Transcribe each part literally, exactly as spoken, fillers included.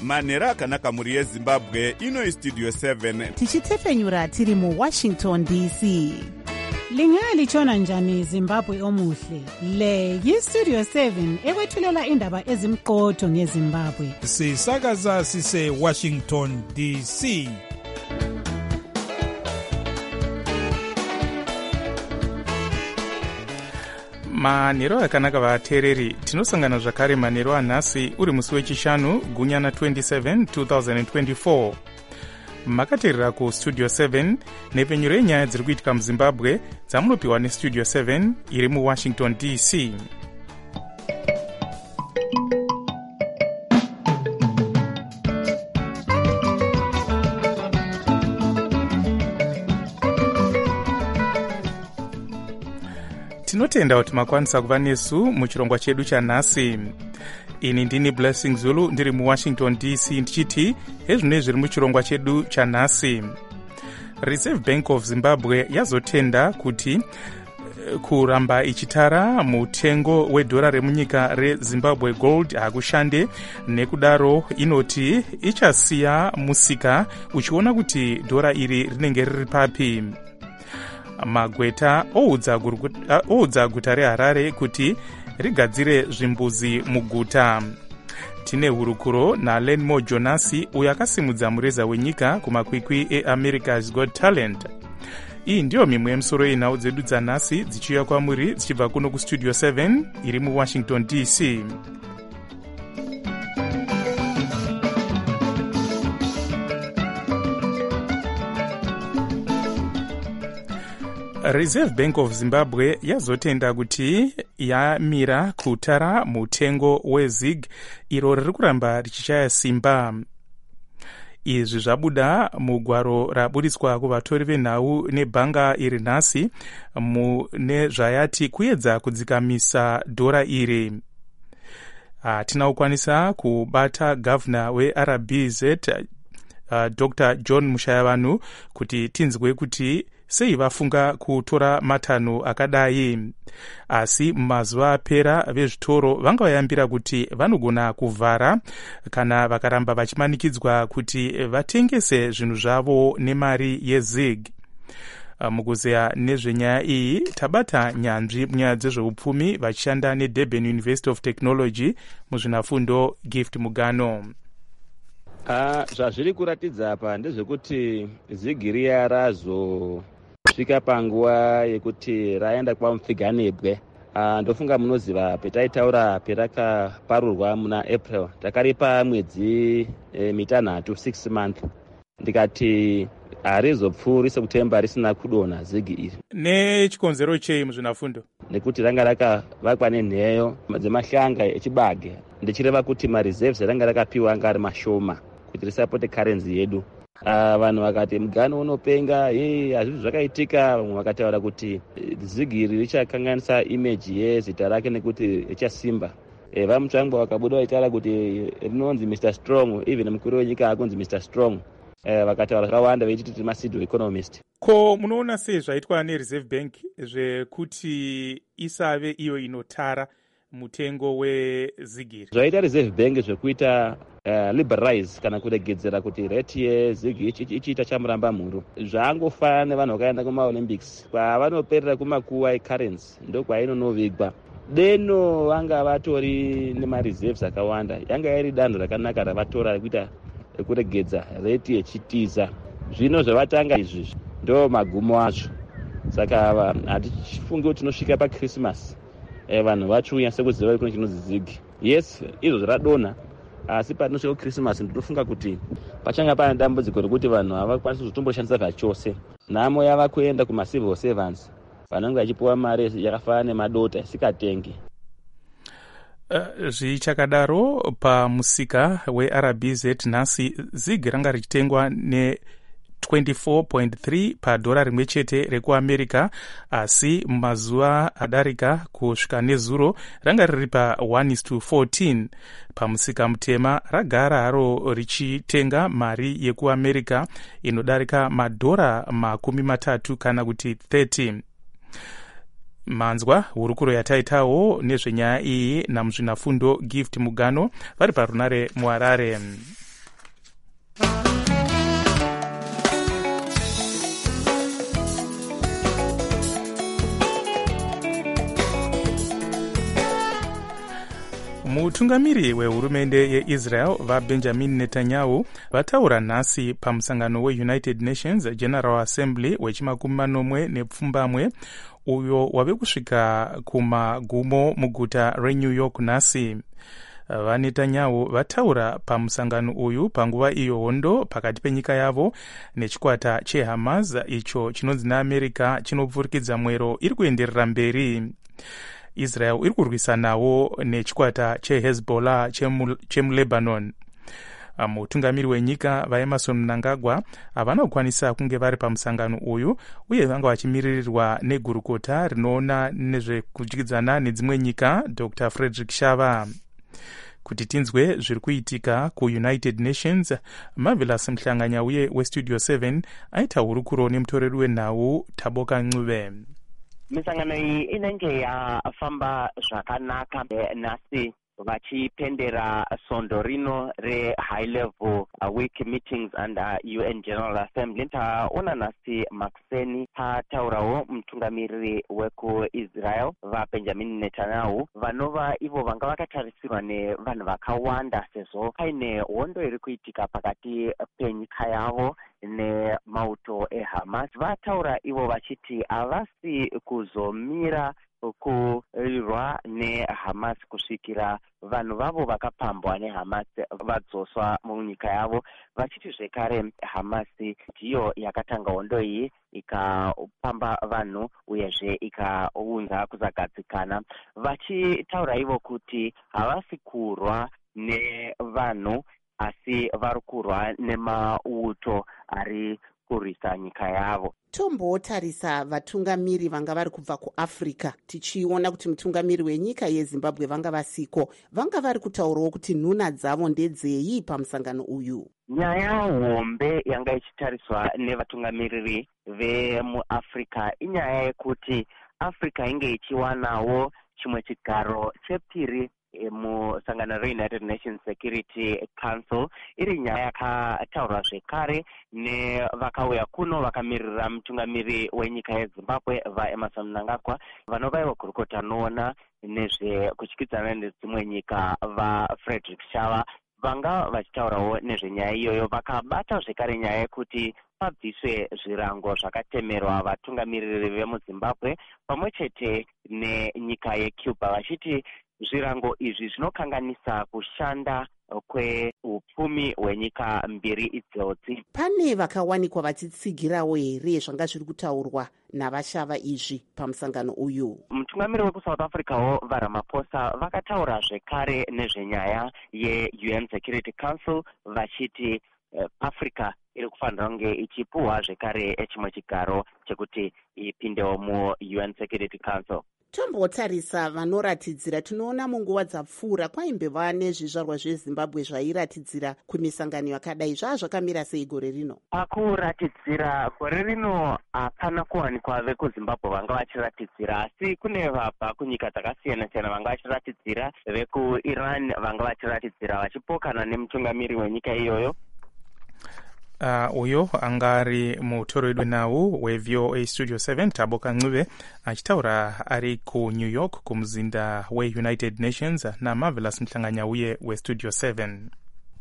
manhero akanaka mhuri yezimbabwe. Ino istudio seven tichitefenyura tiri muwashington D C. Lingalitshona njani Zimbabwe omuhle? Le yistudio seven ekwethulela indaba ezimqotho ngeZimbabwe. Sisakaza sise Washington D C. manhero akanaka vateereri, tinosangana zvakare manhero anhasi uri musi wechishanu gunyana twenty-seven twenty twenty-four. makateerera kustudio seven nepfenyuro yenyaya dziri kuitika muzimbabwe dzamunopiwa nestudio seven iri muwashington D C. tinotenda kuti makwanisa kuva nesu muchirongwa chedu chanhasi. Ini ndini Blessing Zulu ndiri muwashington D C ndichiti ezvino zviri muchirongwa chedu chanhasi. Reserve Bank of Zimbabwe yazotenda kuti kuramba ichitara mutengo wedhora remunyika reZimbabwe Gold hakushande, nekudaro inoti ichasiya musika uchiona kuti dhora iri rinenge riri papi. Magweta oudza guta reHarare kuti rigadzire zvimbuzi muguta. Tine hurukuro naLenmo Jonasi uyo akasimudza mureza wenyika kumakwikwi eAmerica's Got Talent. Iyi ndiyo mimwe yemisoro yenhau dzedu dzanhasi dzichiuya kwamuri dzichibva kuno kustudio seven iri muwashington D C. Reserve Bank of Zimbabwe yazotenda kuti yamira kutara mutengo weZig iro riri kuramba richichaya simba. Izvi zvabuda mugwaro raburiswa kuvatori venhau nebhanga iri nhasi mune zvayati kuedza kudzikamisa dhora iri. Hatina kukwanisa kubata gavana weR B Z uh, Doctor John Mushayavanhu kuti tinzwe kuti sei vafunga kutora matanho akadai. Asi mumazuva apera vezvitoro vanga vayambira kuti vanogona kuvhara kana vakaramba vachimanikidzwa kuti vatengese zvinhu zvavo nemari yeZig. Mukuzeya nezvenyaya iyi tabata nyanzvi munyaya dzezveupfumi vachishanda neDurban University of Technology muzvinafundo Gift Mugano. Ah, zvazviri kuratidza apa ndezvekuti Zig riya razo svika panguva yekuti raenda kwamupfiganebwe. Uh, ndofunga munoziva petaitaura perakaparurwa muna April takaripa mwedzi e, mitanhatu six month, ndikati harizopfuuri sekutemba risina kudonha Zig iri. Nechikonzero chei muzvinafundo? Nekuti ranga rakavakwa nenheyo dzemahlanga echibage, ndichireva kuti mareserves ranga rakapiwa anga ari mashoma kuti risapote currency yedu. Uh, vanhu vakati mugano unopenga, hey, hazvizvi zvakaitika. Vamwe vakataura kuti Zig iri richakanganisa image yezita rake nekuti richasimba. E, vamutsvangwa vakabuda vaitaura kuti rinonzi Mister Strong, even mukuru wenyika akunzi Mister Strong. E, vakataura zvakawanda vechiti tiri mapseudo economist. Ko munoona sei zvaitwa neReserve Bank zvekuti isave iyo inotara mutengo weZig iri? Zvaita Reserve Bank zvekuita Uh, liberalize kana kuregedzera kuti rate yeZig ichiita chamuramba mhuru. Zvaangofana nevanhu vakaenda kumaolympics kwavanoperera kumakuwa ecurrency ndokwainonovigwa. Deno vanga vatori nemareserves akawanda, yanga iri danho rakanaka ravatora rekuita rekuregedza rate yechitiza. Zvino zvavatanga izvi ndo magumo azvo. Saka hatifungi kuti tinosvika paChristmas eh, vanhu vachiuya sekuziva kuti chinonzi Zig. Yes, izvo zvaradonha, asi patinosvika kuChristmas ndinofunga kuti pachanga pane dambudziko rekuti vanhu havakwanisi kuzotomboshandisa zvachose. Nhamo yava kuenda kumacivil servants vanenge vachipiwa mari yakafanana nemadota isikatengi. Uh, zvichakadaro pamusika weR B Z nhasi Zig ranga richitengwa ne twenty-four point three padhora rimwe chete rekuAmerica, asi mumazuva adarika kusvika nezuro ranga riri pa one is to fourteen. Pamusika mutema ragara haro richitenga mari yekuAmerica inodarika madhora makumi matatu kana kuti thirty. Manzwa hurukuro yataitawo nezvenyaya iyi namuzvinafundo Gift Mugano vari parunare muHarare. mutungamiri wehurumende yeisrael vabenjamin netanyahu vataura nhasi pamusangano weunited nations general assembly wechimakumi manomwe nepfumbamwe uyo wave kusvika kumagumo muguta renew york nhasi. vanetanyahu vataura pamusangano uyu panguva iyo hondo pakati penyika yavo nechikwata chehamas icho chinonzi neamerica chinopfurikidza mwero iri kuenderera mberi. israel iri kurwisanawo nechikwata chehezbollah chemulebanon. mutungamiri wenyika vaemerson mnangagwa havana kukwanisa kunge vari pamusangano uyu uye vanga vachimiririrwa negurukota rinoona nezvekudyidzana nedzimwe nyika dr frederick shava. kuti tinzwe zviri kuitika kuunited nations, marvelous mhlanganyauye westudio seven aita hurukuro nemutoreri wenhau Taboka Ncube. misangano iyi inenge yafamba zvakanaka nhasi vachipendera sondo rino re-high level uh, week meetings under U N General Assembly. taona nhasi makuseni pataurawo mutungamiriri wekuisrael vabenjamin netanyahu vanova ivo vanga vakatarisirwa nevanhu vakawanda sezvo paine hondo iri kuitika pakati penyika yavo nemauto ehamas. vataura ivo vachiti havasi kuzomira kurirwa nehamas kusvikira vanhu vavo vakapambwa nehamas vadzoswa munyika yavo. vachiti zvekare hamas ndiyo yakatanga hondo iyi ikapamba vanhu uyezve ikaunza kuzagadzikana. vachitaura ivo kuti havasi kurwa nevanhu asi vari kurwa nemauto ari kurwisa nyika yavo. tombotarisa vatungamiri vanga vari kubva kuafrica tichiona kuti mutungamiri wenyika yezimbabwe vanga vasiko vanga vari kutaurawo kuti nhuna dzavo ndedzeyi pamusangano uyu. nyaya hombe yanga ichitariswa nevatungamiriri vemuafrica inyaya yekuti africa inge ichiwanawo chimwe chigaro chepiri musangano reunited nations security council. iri nyaya yakataurwa zvekare nevakauya kuno vakamirira mutungamiri wenyika yezimbabwe vaemerson mnangagwa vanovaiwa gurukota noona nezvekutyidzana nedzimwe nyika vafrederick shava vanga vachitaurawo nezvenyaya iyoyo. vakabata zvekare nyaya yekuti pabviswe zvirango zvakatemerwa vatungamiriri vemuzimbabwe pamwe chete nenyika yecuba vachiti zvirango izvi zvinokanganisa kushanda kweupfumi hwenyika mbiri idzodzi. pane vakawanikwa vachitsigirawo here zvanga zviri kutaurwa navashava izvi pamusangano uyu? mutungamiri wekusouth africawo varamaphosa vakataura zvekare nezvenyaya ye-U N Security Council vachiti uh, africa iri kufanira kunge ichipuhwa zvekare chimwe chigaro chekuti ipindewo mu-U N Security Council. tombotarisa vanoratidzira tinoona munguva dzapfuura kwaimbeva nezvizvarwa zvezimbabwe zvairatidzira kumisangano yakadai. zvaa zvakamira sei gore rino? pakuratidzira gore rino hapana kuwanikwa vekuzimbabwe vanga vachiratidzira asi kune vabva kunyika dzakasiyana siyana vanga vachiratidzira. vekuiran vanga vachiratidzira vachipokana nemutungamiri wenyika iyoyo. Uh, uyo anga ari mutoreri wenhau weV O A Studio seven Taboka Ncube achitaura ari kuNew York kumuzinda weUnited Nations namarvelous mhlanganyauye weStudio seven.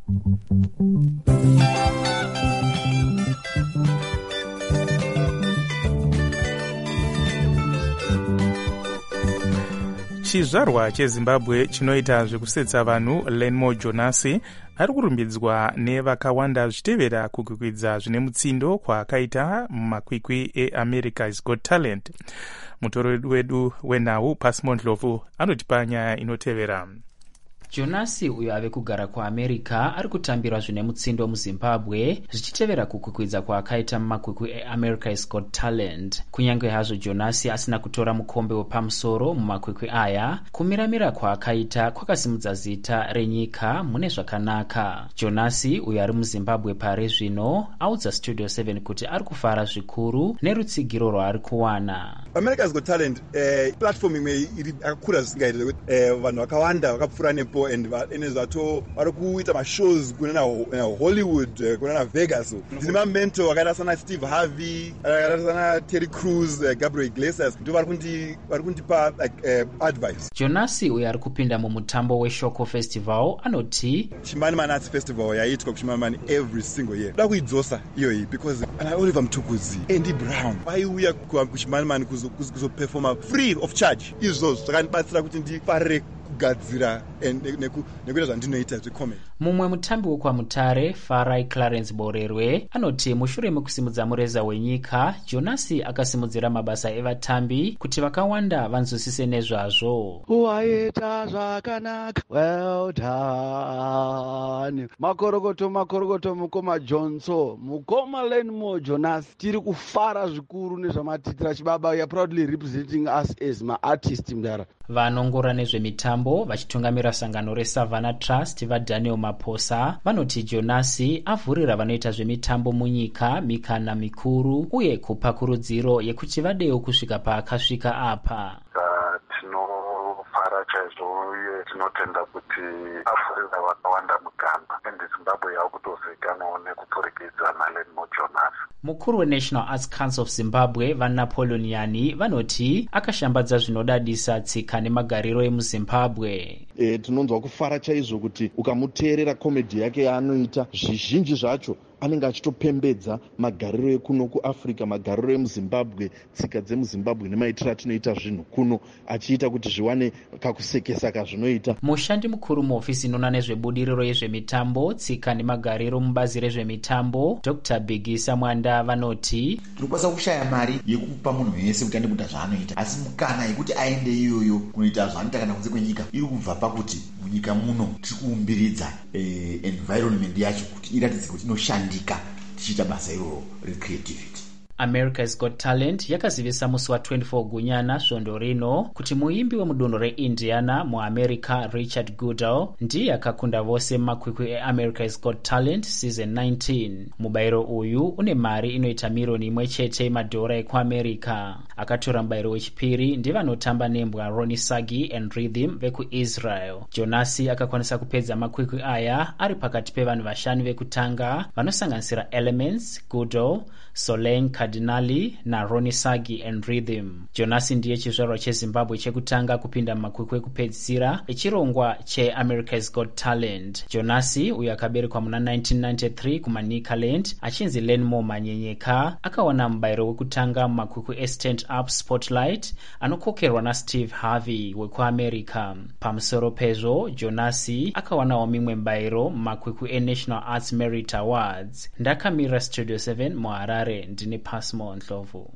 chizvarwa chezimbabwe chinoita zvekusetsa vanhu Lenmo Jonasi ari kurumbidzwa nevakawanda zvichitevera kukwikwidza zvine mutsindo kwaakaita mumakwikwi eAmerica's Got Talent. mutoreri wedu wenhau Pasmo Ndlovu anotipa nyaya inotevera. Jonasi uyo ave kugara kuamerica ari kutambirwa zvine mutsindo muzimbabwe zvichitevera kukwikwidza kwaakaita mumakwikwi eAmerica's Got Talent. kunyange hazvo Jonasi asina kutora mukombe wepamusoro mumakwikwi aya, kumiramira kwaakaita kwakasimudza zita renyika mune zvakanaka. Jonasi uyo ari muzimbabwe pari zvino audza Studio seven kuti ari kufara zvikuru nerutsigiro rwaari kuwana. America's Got Talent eh, platform imwe iri yakakura zvisingaite kuti eh, vanhu vakawanda vakapfuura nepo people and ene zvato vari kuita mashows kunana Hollywood kunana Vegas. Ndine mamento akaita sana Steve Harvey, akaita sana Terry Crews, Gabriel Iglesias ndo vari kundi vari kundipa like uh, advice. Jonasi uyo ari kupinda mumutambo weshoko festival anoti Chimanimani Arts Festival yaitwa kuchimanimani every single year. Da kuidzosa iyoyi because ana Oliver Mtukudzi, Andy Brown vaiuya kuchimanimani kuzoperforma free of charge. Izvo zvakandibatsira kuti ndifarire kugadzira nekuita zvandinoita zvecomedy. Mumwe mutambi wekwaMutare Farai Clarence Borerwe anoti mushure mekusimudza mureza wenyika, Jonasi akasimudzira mabasa evatambi kuti vakawanda vanzwisise nezvazvo. Waita zvakanaka, well done. Makorokoto makorokoto mukoma Johnson, mukoma Lenmo Jonasi. Tiri kufara zvikuru nezvamatitira chibaba. We are proudly representing us as ma artist mdara. Vanongora nezvemitambo vachitungamira sangano reSavannah Trust vaDaniel Maposa vanoti Jonasi avhurira vanoita zvemitambo munyika mikana mikuru uye kupa kurudziro yekuti vadewo kusvika paakasvika apa. Tinofara chaizvo uye tinotenda kuti avhurira vakawanda mugamba ende Zimbabwe yakutozivikanwawo nekupfurikidza naLenmo Jonasi. Mukuru weNational Arts Council of Zimbabwe vaNapoleon Yani vanoti akashambadza zvinodadisa tsika nemagariro emuZimbabwe. E, tinonzwa kufara chaizvo kuti ukamuteerera komedi yake yaanoita zvizhinji zvacho anenge achitopembedza magariro ekuno kuAfrica, magariro emuZimbabwe, tsika dzemuZimbabwe nemaitiro atinoita zvinhu kuno, achiita kuti zviwane kakusekesa kazvinoita. Mushandi mukuru muofisi inoona nezvebudiriro yezvemitambo, tsika nemagariro mubazi rezvemitambo Doctor Bigisa Mwanda vanoti tinokwanisa kushaya mari yekupa munhu wese kuti aende kuita zvaanoita, asi mukana yekuti aende iyoyo kunoita zvaanoita kana kunze kwenyika iri kubva pakuti munyika muno tiri kuumbiridza eh, environment yacho kuti iratidze kuti inoshandika tichiita basa iroro recreativity. America's Got Talent yakazivisa musi wa twenty-four Gunyana svondo rino kuti muimbi wemudunhu reIndiana muAmerica Richard Goodall ndiye akakunda vose makwikwi eAmerica's Got Talent season nineteen. Mubayiro uyu une mari inoita miriyoni imwe chete yemadhora ekuAmerica. Akatora mubayiro wechipiri ndivanotamba nembwa Ronnie Sagi and Rhythm vekuIsrael. Jonasi akakwanisa kupedza makwikwi aya ari pakati pevanhu vashanu vekutanga vanosanganisira Elements, Goodall, Solange Cardinali na Ronnie Sagi and Rhythm. Jonasi ndiye chizvarwa cheZimbabwe chekutanga kupinda mumakwikwi ekupedzisira echirongwa cheAmerica's Got Talent. Jonasi uyo akaberekwa muna nineteen ninety-three kuManicaland achinzi Lenmo Manyenyeka akawana mubayiro wekutanga mumakwikwi eStand Up Spotlight anokokerwa naSteve Harvey wekuAmerica. Pamusoro pezvo Jonasi akawanawo mimwe mubayiro mumakwikwi eNational Arts Merit Awards. Ndakamira Studio seven muHarare ndine Pasmo Ndlovu.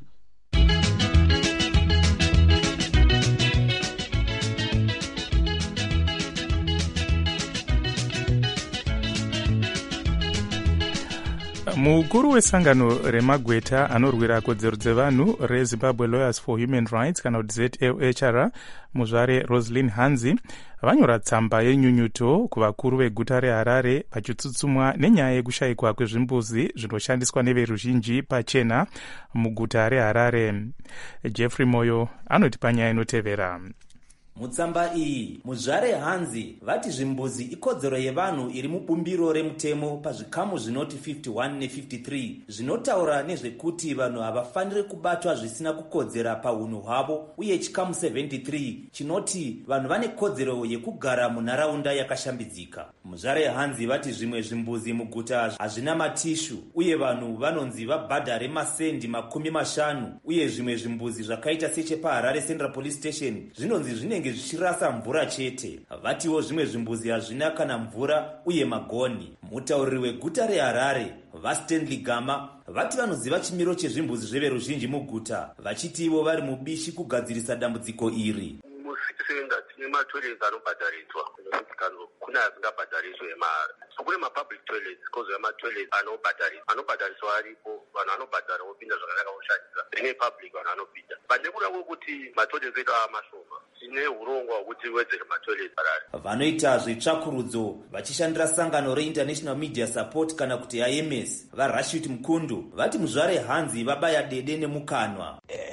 Mukuru wesangano remagweta anorwira kodzero dzevanhu reZimbabwe Lawyers for Human Rights kana kuti Z L H R muzvare Roslyn Hanzi vanyora tsamba yenyunyuto kuvakuru veguta reHarare vachitsutsumwa nenyaya yekushayikwa kwezvimbuzi zvinoshandiswa neveruzhinji pachena muguta reHarare. Jeffrey Moyo anoti panyaya inotevera. Mutsamba iyi muzvare Hanzi vati zvimbuzi ikodzero yevanhu iri mubumbiro remutemo pazvikamu zvinoti fifty-one ne fifty-three zvinotaura nezvekuti vanhu havafaniri kubatwa zvisina kukodzera paunhu hwavo, uye chikamu seventy-three chinoti vanhu vane kodzero yekugara munharaunda yakashambidzika. Muzvare Hanzi vati zvimwe zvimbuzi muguta hazvina matishu uye vanhu vanonzi vabhadhare masendi makumi mashanu, uye zvimwe zvimbuzi zvakaita sechepaHarare Central Police Station zvinonzi zvine zvichirasa mvura chete. Vatiwo zvimwe zvimbuzi hazvina kana mvura uye magoni. Mutauriri weguta reHarare vaStanley Gama vati vanoziva chimiro chezvimbuzi zveveruzhinji muguta, vachitiwo vari mubishi kugadzirisa dambudziko iri. Matoilets anobhadhariswa kuna asingabhadhariswe emahara. So kune mapublic toilets kozo yamatoilets anobhadhariswa anobhadhariswa aripo, vanhu anobhadhara vopinda zvakanaka voshandisa. Rine public vanhu anopinda. Pandekuda kwekuti matoilets edu amashoma tine urongwa hwekuti wedzere matoilets Harare. Vanoita zvetsvakurudzo vachishandira sangano reInternational Media Support kana kuti I M S vaRashid Mkundu vati muzvare Hanzi vabaya dede nemukanwa.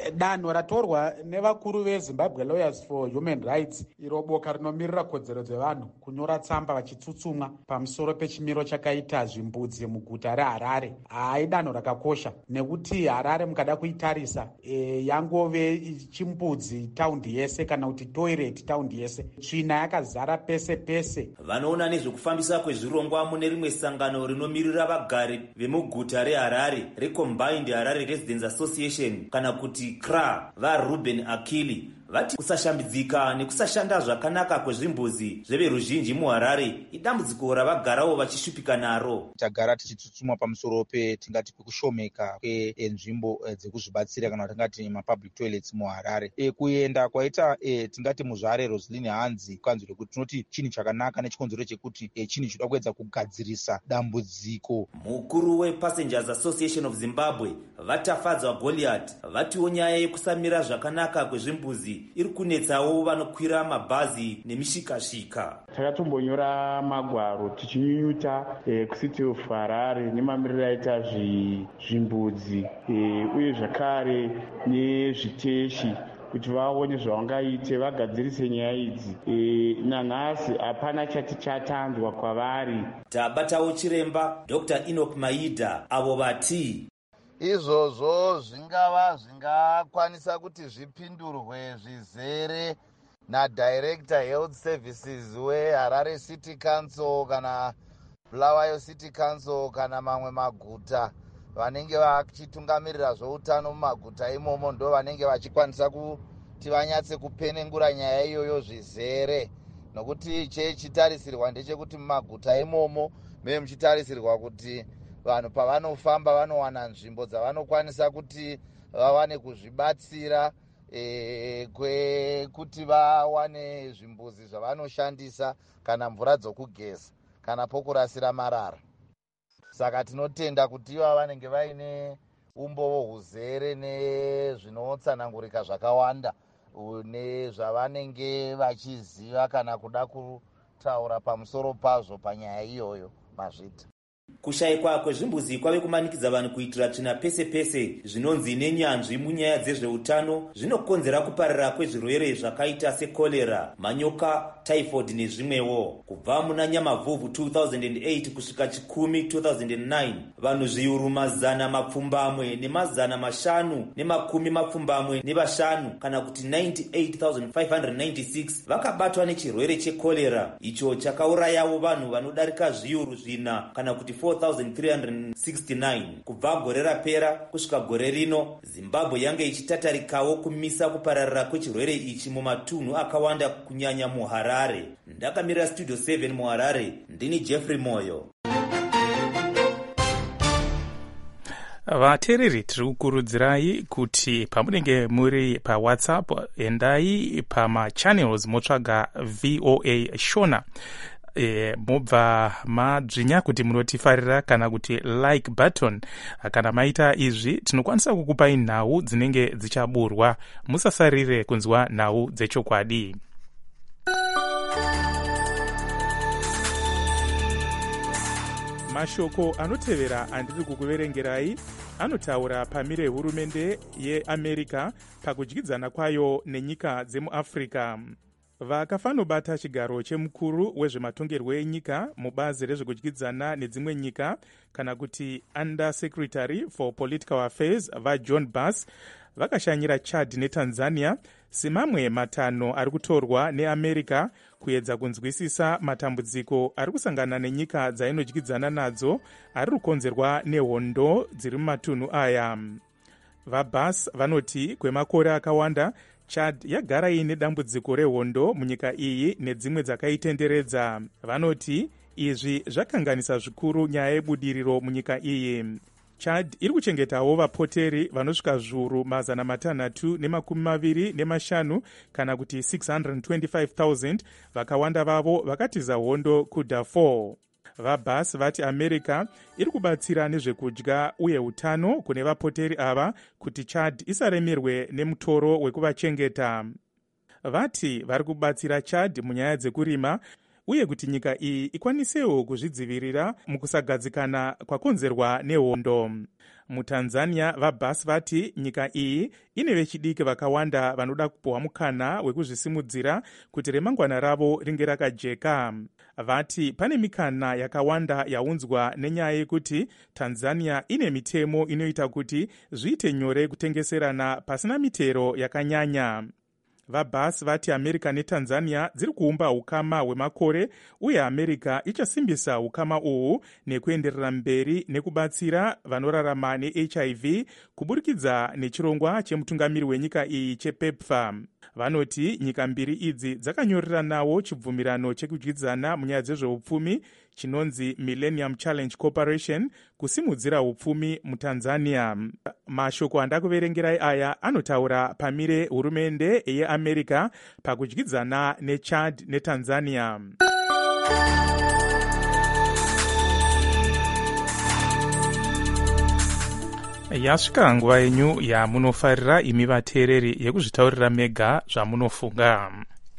danho ratorwa nevakuru vezimbabwe lawyers for human rights, iro boka rinomirira kodzero dzevanhu, kunyora tsamba vachitsutsumwa pamusoro pechimiro chakaita zvimbudzi muguta reharare, hai danho rakakosha, nekuti harare mukada kuitarisa e, yangove chimbudzi taundi yese kana kuti toilet taundi yese, tsvina yakazara pese pese. Vanoona nezvekufambisa kwezvirongwa mune rimwe sangano rinomirira vagari vemuguta reharare recombined Harare Residents Association kana kuti C R A, vaRuben Akili, vati kusashambidzika nekusashanda zvakanaka kwezvimbuzi zveveruzhinji muharare idambudziko ravagarawo vachishupika naro. Tagara tichitsutsuma pamusoro petingati pekushomeka kwenzvimbo dzekuzvibatsira kana tingati mapublic toilets muharare. E, kuenda kwaita e, tingati muzvare Roslyn Hanzi kanzwi rekuti tinoti chinhu chakanaka nechikonzero chekuti e, chinhu chinoda kuedza kugadzirisa dambudziko. Mukuru wePassengers Association of Zimbabwe vatafadzwa Goliath vatiwo nyaya yekusamira zvakanaka kwezvimbuzi iri kunetsawo vanokwira mabhazi nemishikashika. Takatombonyora magwaro tichinyunyuta eh, kucity of Harare nemamiriro aita zvimbudzi eh, uye zvakare nezviteshi kuti vaone zvavangaite vagadzirise nyaya idzi. E, nanhasi hapana chati chatanzwa kwavari. Tabatawo chiremba Doctor Enoch Maida avo vati izvozvo zvingava zvingakwanisa kuti zvipindurwe zvizere nadirector health services weHarare City Council kana Bulawayo City Council kana mamwe maguta vanenge vachitungamirira zveutano mumaguta imomo, ndo vanenge vachikwanisa kuti vanyatse kupenengura nyaya iyoyo zvizere, nokuti chechitarisirwa ndechekuti mumaguta imomo meye muchitarisirwa kuti vanhu pavanofamba vanowana nzvimbo dzavanokwanisa kuti vawane kuzvibatsira e, kwekuti vawane zvimbuzi zvavanoshandisa kana mvura dzokugeza kana pokurasira marara. Saka tinotenda kuti iva vanenge vaine umbovo huzere nezvinotsanangurika zvakawanda nezvavanenge vachiziva kana kuda kutaura pamusoro pazvo panyaya iyoyo mazvita. Kushayikwa kwezvimbuzi kwave kumanikidza vanhu kuitira tsvina pese pese zvinonzi nenyanzvi munyaya dzezveutano zvinokonzera kuparira kwezvirwere zvakaita sekolera, manyoka, typhoid nezvimwewo. Kubva muna Nyamavhuvhu two thousand eight kusvika Chikumi two thousand nine, vanhu zviuru mazana mapfumbamwe nemazana mashanu nemakumi mapfumbamwe nevashanu kana kuti ninety-eight thousand five hundred ninety-six vakabatwa nechirwere chekolera, icho chakaurayawo vanhu vanodarika zviuru zvina kana kuti four thousand three hundred sixty-nine. Kubva gore rapera kusvika gore rino, Zimbabwe yange ichitatarikawo kumisa kupararira kwechirwere ichi mumatunhu akawanda kunyanya muHarare. Ndakamira Studio seven muHarare, ndini Jeffrey Moyo. Vateereri, tiri kukurudzirai kuti pamunenge muri paWhatsApp endai pamachannels motsvaga V O A Shona. E, mobva madzvinya kuti munotifarira kana kuti like button. Kana maita izvi tinokwanisa kukupai nhau dzinenge dzichaburwa. Musasarire kunzwa nhau dzechokwadi. Mashoko anotevera andiri kukuverengerai anotaura pamire hurumende yeAmerica pakudyidzana kwayo nenyika dzemuAfrica. Vakafanobata chigaro chemukuru wezvematongerwo enyika mubazi rezvekudyidzana nedzimwe nyika kana kuti Under Secretary for Political Affairs vaJohn Bass vakashanyira Chad neTanzania semamwe matanho ari kutorwa neAmerica kuedza kunzwisisa matambudziko ari kusangana nenyika dzainodyidzana nadzo ari kukonzerwa nehondo dziri mumatunhu aya. VaBass vanoti kwemakore akawanda Chad yagara ine dambudziko rehondo munyika iyi nedzimwe dzakaitenderedza. Vanoti izvi zvakanganisa zvikuru nyaya yebudiriro munyika iyi. Chad iri kuchengetawo vapoteri vanosvika zviuru mazana matanhatu nemakumi maviri nemashanu kana kuti six hundred twenty-five thousand, vakawanda vavo vakatiza hondo kuDarfur. VaBass vati America iri kubatsira nezvekudya uye utano kune vapoteri ava kuti Chad isaremerwe nemutoro wekuvachengeta. Vati vari kubatsira Chad munyaya dzekurima uye kuti nyika iyi ikwanisewo kuzvidzivirira mukusagadzikana kwakonzerwa nehondo. mutanzania vabhasi vati nyika iyi ine vechidiki vakawanda vanoda kupiwa mukana wekuzvisimudzira kuti remangwana ravo ringe rakajeka. Vati pane mikana yakawanda yaunzwa nenyaya yekuti Tanzania ine mitemo inoita kuti zviite nyore kutengeserana pasina mitero yakanyanya. Vabhasi vati America neTanzania dziri kuumba ukama hwemakore uye America ichasimbisa ukama uhu nekuenderera mberi nekubatsira vanorarama neH I V kuburikidza nechirongwa chemutungamiri wenyika iyi chePEPFAR. Vanoti nyika mbiri idzi dzakanyoreranawo chibvumirano chekudyidzana munyaya dzezveupfumi chinonzi Millennium Challenge Corporation kusimudzira upfumi muTanzania. Mashoko andakuverengerai aya anotaura pamire hurumende yeAmerica pakudyidzana neChad neTanzania. Yasvika nguva yenyu yamunofarira imi vateereri yekuzvitaurira mega zvamunofunga.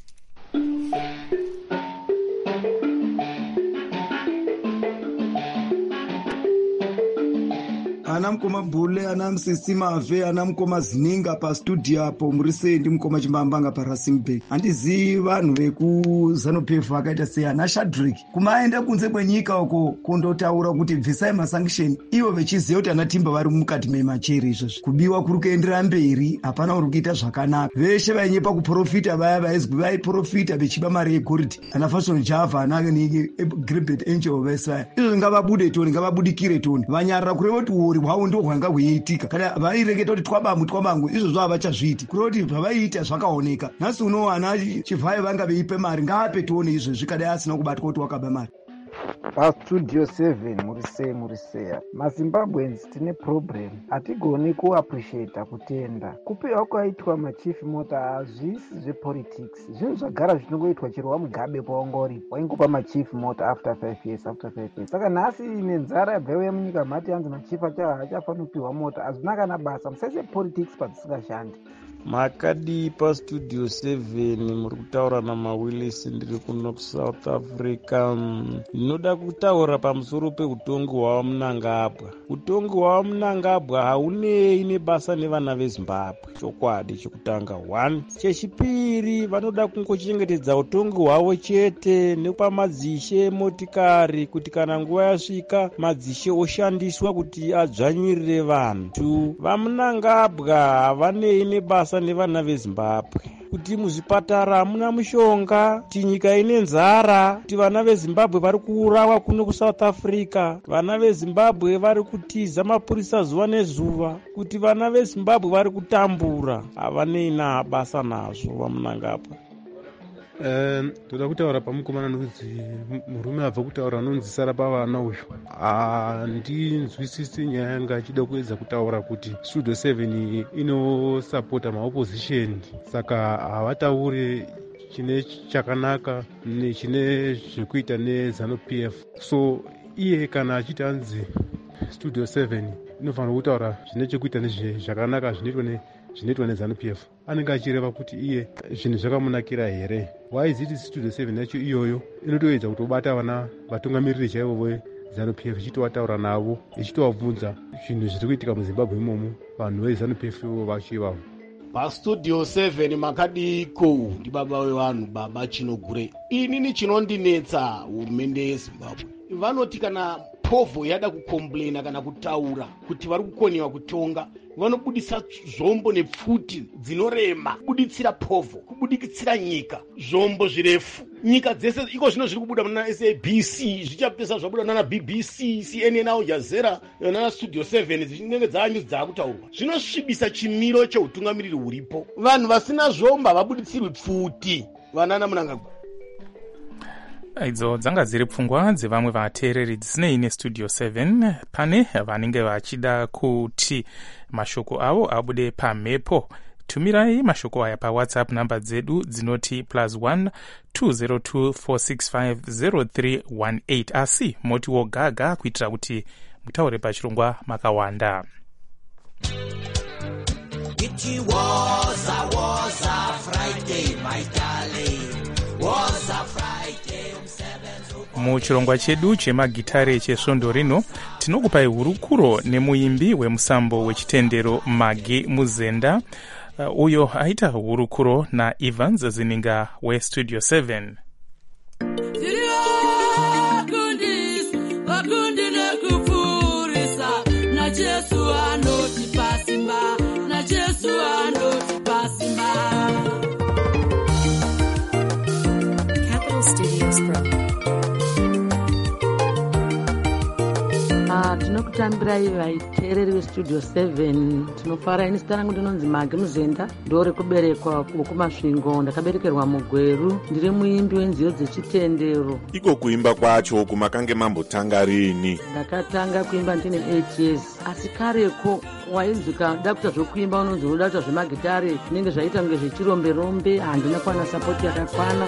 ana mukoma bhule, ana musisi mave, ana mukoma zininga pastudio apo muri sendi mukoma chimbambanga parasimbe. Handizivi vanhu vekuzanupef vakaita sei ana Shadrack kumaenda kunze kwenyika uko kundotaura kuti bvisai masanction, ivo vechiziva kuti ana Timba vari mukati memacheri. Izvozvo kubiwa kuri kuenderera mberi, hapana uri kuita zvakanaka. Veshe vainyepa kuprofita vaya vaizwi vaiprofita vechiba mari yegoridhe, ana Fashion Java, ana Gilbert Angel vesaya. Izvo ngavabude toni, ngavabudikire toni. Vanyarira kureva kuti uri hwavo ndo hwanga hweiitika. Kana vaireketa kuti twabamu twabangu, izvozvo havachazviiti. Kureva kuti zvavaiita zvakaoneka. Nhasi uno ana Chivhai vanga veipe mari, ngaape toni izvo zvikadai asina kubatwa kuti wakaba mari. pastudio seven murisei muriseya mazimbabweans tine problem, hatigoni kuappreciata kutenda kupiwa kwaitwa machief mota hazvisi zvepolitics. Zvinhu zvagara zvinongoitwa chero wamugabe paungori waingopa machief mota after five years after five years. Saka nhasi nenzara yabvewe munyika mati hanzi machief achafanira kupiwa mota, hazvina kana basa. Musaise politics padzisingashandi. makadi pastudio seven muri kutaura namawillis, ndiri kuno kusouth africa. Ndinoda kutaura pamusoro peutongi hwavo munangabwa. Utongi hwavo munangabwa haunei nebasa nevana vezimbabwe. Chokwadi chekutanga one. Chechipiri, vanoda kungochengetedza utongi hwavo chete nekupa madzishe motikari kuti kana nguva yasvika madzishe oshandiswa kuti adzvanyirire vanhu. Two, vamunangabwa havanei nebasa nevana vezimbabwe. Kuti muzvipatara hamuna mushonga, kuti nyika ine nzara, kuti vana vezimbabwe vari kuurawa kuno kusouth africa, vana vezimbabwe vari kutiza mapurisa zuva nezuva, kuti vana vezimbabwe vari kutambura, havanei nabasa nazvo vamunangabwa. Toda kutaura pamukomana nonzi murume abva kutaura anonzi Sara Pavana uyu. Handinzwisisi nyaya yanga achida kuedza kutaura kuti studio seven inosapota maopposition, saka havataure chine chakanaka nechine zvekuita neZANU-P F. So iye kana achiti hanzi studio seven inofanira kutaura zvine chekuita nezvakanaka zvinoitwa zvinoitwa neZANU-P F, anenge achireva kuti iye zvinhu zvakamunakira here. Waiziti studio seven yacho iyoyo inotoedza kutobata vana vatungamiriri chaivo veZANU-P F, ichitowataura navo, ichitovabvunza zvinhu zviri kuitika muZimbabwe imomo, vanhu veZANU-P F vachivavo. pastudio seven makadiko ndi baba wevanhu, baba Chinogure. Inini chinondinetsa hurumende yeZimbabwe, vanoti kana povho yada kukomplaina kana kutaura kuti vari kukoniwa kutonga, vanobudisa zvombo nepfuti dzinorema kubuditsira povho, kubudikitsira nyika, zvombo zvirefu. Nyika dzese iko zvino zviri kubuda muna S A B C, zvichapesa zvabuda nana B B C, C N N, Al Jazeera nana studio seven, dzichinenge dzanyuzi dzakutaurwa. Zvinosvibisa chimiro cheutungamiriri huripo. Vanhu vasina zvombo havabuditsirwi pfuti. Vanana Munangagwa. Idzo dzanga dziri pfungwa dzevamwe vateereri dzisinei nestudio seven. Pane vanenge vachida kuti mashoko avo abude pamhepo. Tumirai mashoko aya pawhatsapp namba dzedu dzinoti plus one two zero two four six five zero three one eight, asi motiwo gaga kuitira kuti mutaure pachirongwa makawanda. It was a was a Friday, my darling. Was a Friday. muchirongwa chedu chemagitare chesvondo rino tinokupai hurukuro nemuimbi wemusambo wechitendero Magi Muzenda uh, uyo aita hurukuro naEvans Zininga westudio seven. Capital Studios Pro. Ah, tinokutambirai vaiteereri vestudio seven. Tinofara ini zita rangu ndinonzi Magi Muzenda, ndori kuberekwa kumasvingo, ndakaberekerwa mugweru, ndiri muimbi wenziyo dzechitendero. Iko kuimba kwacho kumakange mambotanga rini? Ndakatanga kuimba ndine eight years, asi kareko wainzika da kuita zvokuimba unonzi unoda kuita zvemagitare zvinenge zvaita kunge zvechirombe rombe, handina kwana sapoti yakakwana.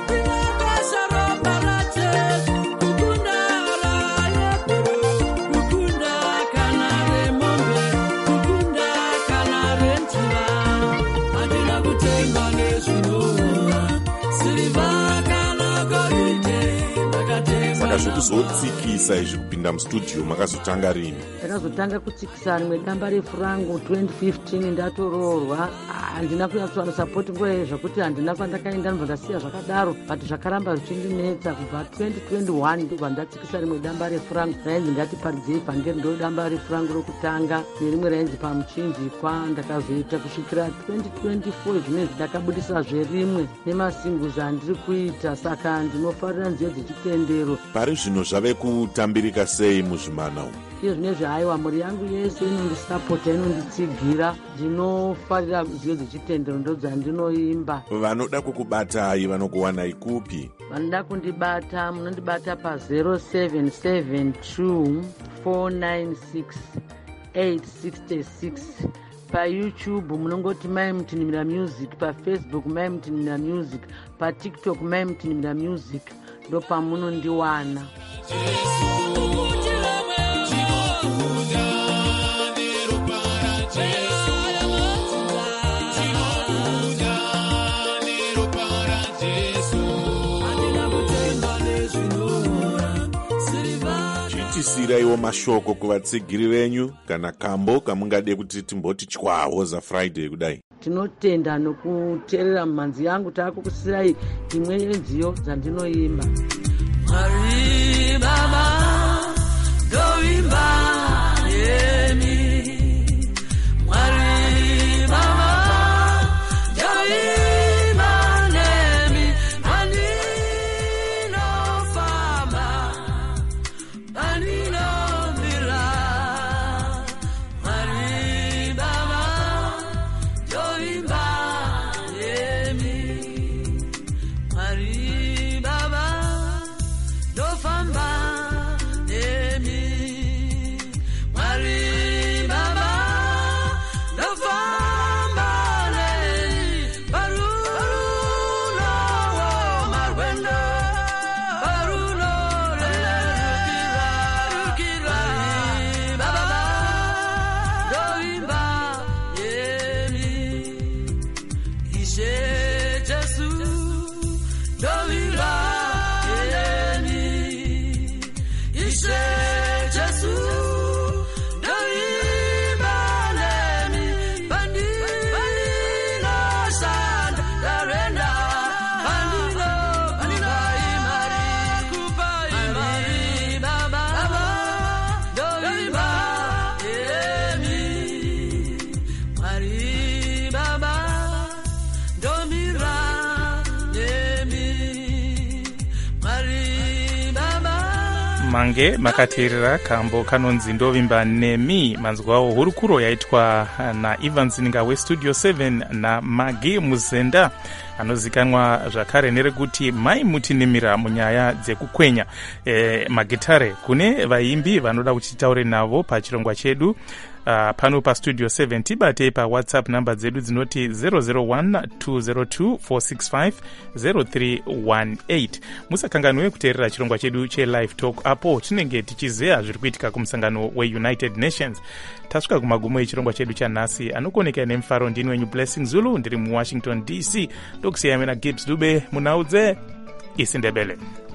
Saka zvokuzotsikisa izvi kupinda mustudio makazotanga rini? Ndakazotanga kutsikisa rimwe damba refu rangu twenty fifteen ndatoroorwa. Handina kunyatswana sapoti nguva iyo zvakuti handina kwandakaenda ndobva ndasiya zvakadaro, but zvakaramba zvichindinetsa. Kubva twenty twenty-one ndobva ndatsikisa rimwe damba refu rangu rainzi Ngatiparidzei Vhangeri, ndo damba refu rangu rokutanga, nerimwe rainzi Pamuchinjikwa. Ndakazoita kusvikira twenty twenty-four zvinezvi ndakabudisa zverimwe nemasinguzi andiri kuita, saka ndinofarira nziyo dzechitendero. Pari zvino zvave kutambirika sei muzvimana umu? Iyo zvinezvi haiwa mhuri yangu yese inondisapota, inonditsigira. Ndinofarira nziyo dzechitendero, ndo dzandinoimba. Vanoda kukubatai vanokuwanai kupi? Vanoda kundibata munondibata pa zero seven seven two four nine six eight six six. Pa YouTube munongoti Mai Mutinimira Music, pa Facebook Mai Mutinimira Music, pa TikTok Mai Mutinimira Music, ndo pamunondiwana. Chitisiraiwo mashoko kuvatsigiri venyu kana kambo kamungade kuti timboti chwawo za Friday kudai. Tinotenda nokuteerera mhanzi yangu, taakukusirai imwe yenziyo dzandinoimba. Mwari Baba ndoimba yemi, Mwari Baba ndoimba nemi, paninofamba paninobira, Mwari Baba ndoimba yemi, Mwari Baba ndofamba nemi, Mwari Baba ndofamba nemi, baruno marwendo, baruno rukira, rukira, Baba ndoimba yemi, ishe Jesu ndoimba yemi, ishe Jesu ndoimba nemi, bandino shanda darenda, bandino kupa imari, kupa imari, Baba ndoimba yemi, Mwari Baba ndomira yemi, Mwari Baba. Mange makateerera kambo kanonzi Ndovimba Nemi, manzwa awo hurukuro yaitwa naEvans Zininga westudio seven na Magi Muzenda, anozikanwa zvakare nerekuti Mai Mutinimira munyaya dzekukwenya e, magitare. Kune vaimbi vanoda kuti taure navo pachirongwa chedu Uh, pano pa studio seven tibate pa WhatsApp namba dzedu dzinoti zero zero one two zero two four six five zero three one eight. Musakanganwe kuteerera chirongwa chedu che live talk, apo tinenge tichizeya zviri kuitika kumusangano weUnited Nations. Tasvika kumagumo echirongwa chedu chanhasi. Anokoneka nemufaro ndini wenyu Blessing Zulu, ndiri muWashington D C. Ndokusiyamena Gibbs Dube munaudze isindebele.